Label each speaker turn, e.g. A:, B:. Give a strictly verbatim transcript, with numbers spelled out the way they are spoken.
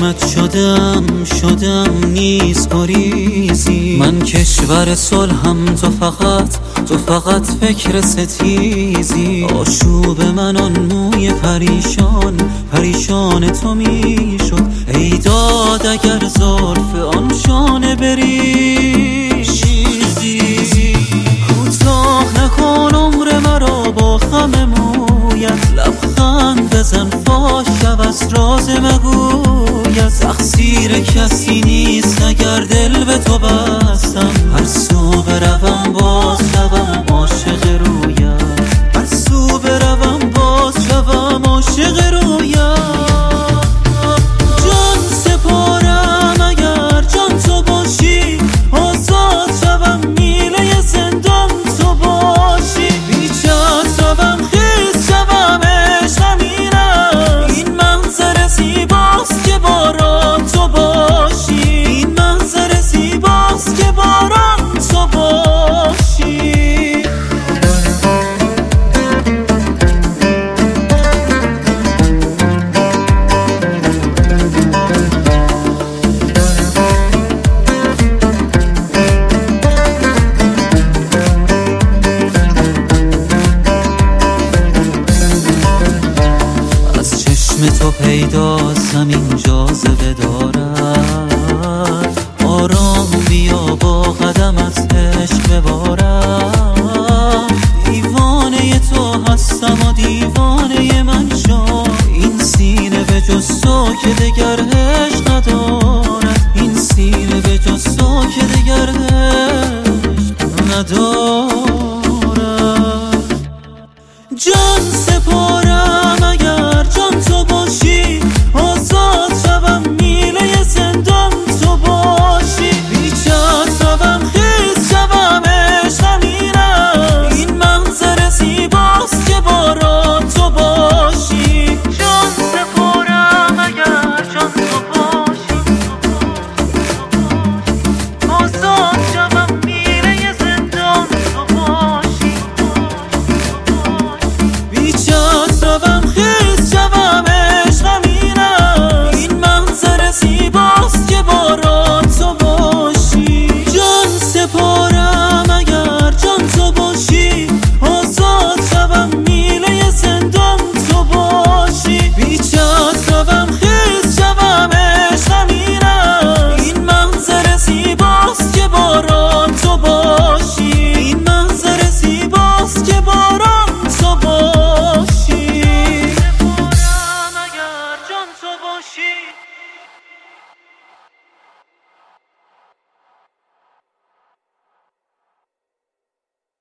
A: چشمت شدم شدم نیز گریزی. من کشور صلحم، تو فقط تو فقط فکر ستیزی. آشوب من آن موی پریشان پریشان تو میشد. ای داد اگر زلف آن شانه بریزی. کوتاه نکن عمر مرا با خم مویت. لبخند بزن فاش شب از راز مگویت. تقصیر کسی نیست اگر دل به تو بستم. هر سو بروم باز شوم عاشق رویت. هر سو بروم باز شوم عاشق رویت. جان سپارم اگر جان تو باشی. آزاد شوم میله زندان تو باشی. بیچت شوم خیز شوم عشقم اینم. این منظر زیباست که باران تو باشی. این منظر زیباست که باران تو باشی. تو پیدا زمین جاذبه دارد. آرام بیا با قدمت عشق ببارم. دیوانه تو هستم و دیوانه من شو. این سینه به جز تو که دگر عشق ندارد. این سینه به جز تو که دگر عشق ندارد. جان